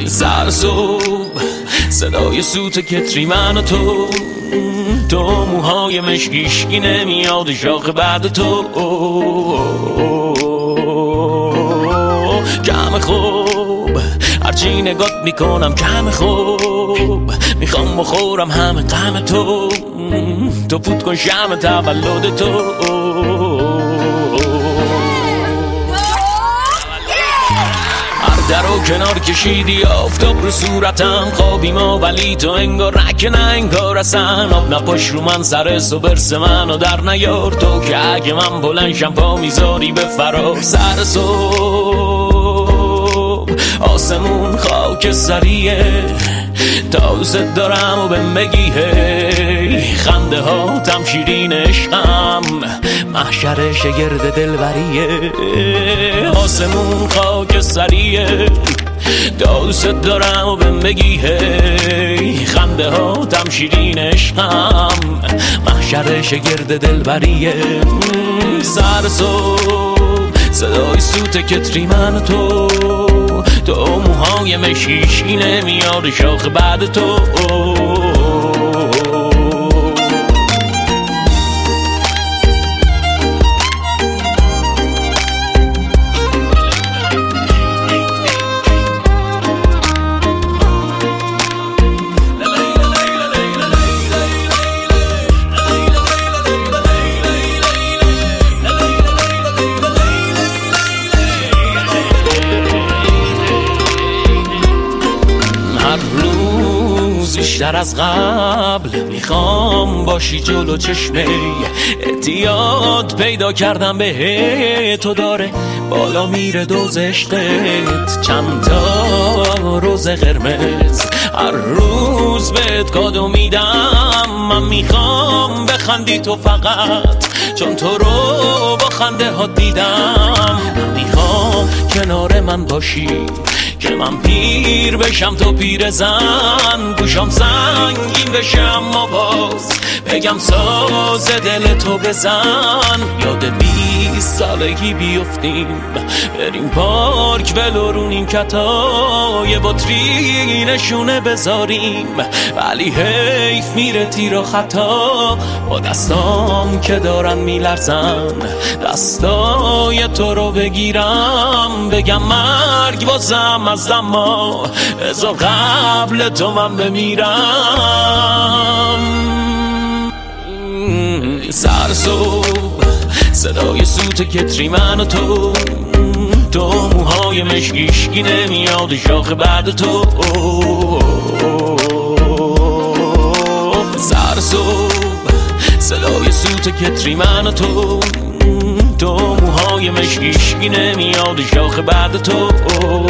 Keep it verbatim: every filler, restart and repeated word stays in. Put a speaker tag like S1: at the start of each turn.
S1: سر صبح صدای سوت کتری من و تو، تو موهای مشکیشکی نمیاد شاخ بعد تو. کم خوب هرچی نگات میکنم کم خوب، میخوام بخورم همه غم تو، تو فوت کن شمع تولد تو. در و کنار کشیدی آفتاب رو صورتم، خوابی ما ولی تو انگار رک نه انگار اصلا. آب نپاش رو من سر برس منو در نیار، تو که اگه من بلنشم پا میذاری به فرار. سر صبح آسمون خاک سریه، تا دوست دارم و بهم بگی هی، خنده ها تم شیرین عشقم، محشر شگرد دلبریه. آسمون خاک سریه، تا دوست دارم و بهم بگی هی، خنده ها تم شیرین عشقم، محشر شگرد دلبریه. سر صبح صدای سوت کتری من و تو، تو موهای مشیشکی نمیاد شاخ بعد تو. بیشتر از قبل میخوام باشی جلو چشمه، اعتیاد پیدا کردم به تو، داره بالا میره دوز عشقت. چند تا روز قرمز هر روز بهت کادو میدم، من میخوام بخندی تو فقط، چون تو رو با خنده ها دیدم. من میخوام کنار من باشی که من پیر بشم تو پیر زن، گوشم سنگین بشه اما باز بگم ساز دل تو بزن. یاد بیست سالگی بیفتیم بریم پارک ولو رونیم کتای بطری نشونه بذاریم، ولی حیف میره تیر و خطا با دستام که دارن میلرزن، دستای تو رو بگیرم بگم مرگ بازم از دما، ازا قبل تو من بمیرم. سر صبح صدای سوت کتری من و تو، تو موهای مشکیشکی نمیاد شاخ بعد تو. سر صبح صدای سوت کتری من و تو، تو موهای مشکیشکی نمیاد شاخ بعد تو.